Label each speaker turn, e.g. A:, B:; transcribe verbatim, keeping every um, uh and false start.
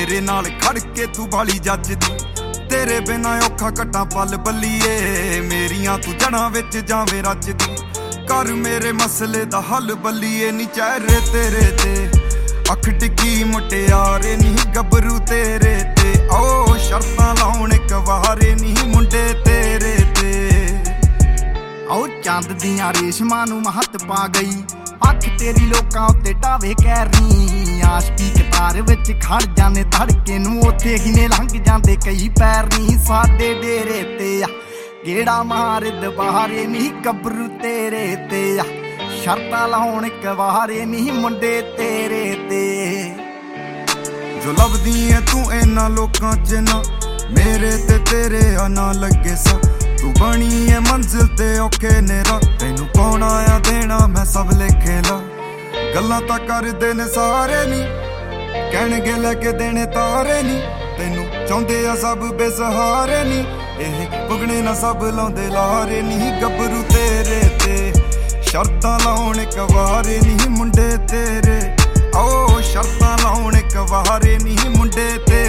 A: मेरे नाल खड़ के तू बाली जचदी तेरे बिना औखा कट्टा पल बल्लीए मेरियां तू जड़ां विच जावें रचदी कर मेरे मसले दा हल बल्लीए नी चेहरे तेरे ते अख टिकी मुटियारे नी गबरू तेरे ते ओ शर्तां लाउण कवारे नी मुंडे तेरे ते
B: ओ चंद दियां रेशमां नूं महत पा गई अख तेरी लोकां उत्ते टावे कैरनी आशकी कतार विच खड़ जाने धड़के नूं उत्थे ही ने लंघ जांदे कई पैर नी साडे डेरे ते गेड़ा मार दबारे नी गबरू तेरे ते शर्तां लाउण कवारे नी मुंडे तेरे ते
A: जो लभदी है तू इन्हां लोकां च ना मेरे ते तेरे आ ना लगे सा तू बनी है मंजिल ते औखे नेरा तैनू कौन आया देना मैं सब लिखे ला गल्लां तां करदे ने सारे नी कहणगे लैके देने तारे नी तैनू चाहुंदे आ सब बेसहारे नी एह पुगने ना सब लाउंदे लारे नी गबरू तेरे ते शर्तां लाउण कवारे नी मुंडे तेरे ओ शर्तां लाउण कवारे नी मुंडे तेरे